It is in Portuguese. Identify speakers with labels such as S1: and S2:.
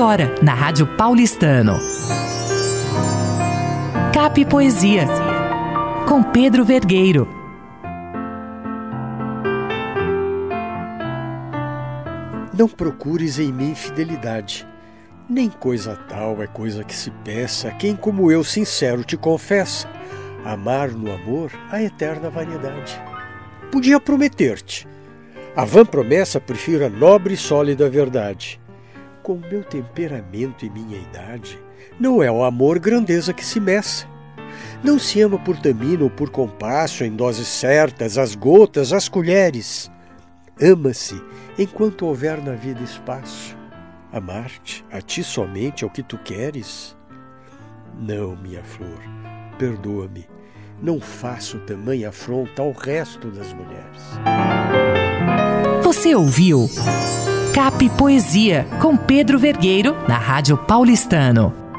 S1: agora, na Rádio Paulistano. Cap Poesia, com Pedro Vergueiro.
S2: Não procures em mim fidelidade, nem coisa tal é coisa que se peça. Quem como eu sincero te confessa, amar no amor a eterna variedade. Podia prometer-te, a vã promessa prefiro a nobre e sólida verdade. Com meu temperamento e minha idade, não é o amor grandeza que se meça. Não se ama por tamina ou por compasso, em doses certas, as gotas, as colheres. Ama-se enquanto houver na vida espaço. Amar-te, a ti somente, é o que tu queres? Não, minha flor, perdoa-me, não faço tamanha afronta ao resto das mulheres.
S1: Você ouviu Cap Poesia, com Pedro Vergueiro, na Rádio Paulistano.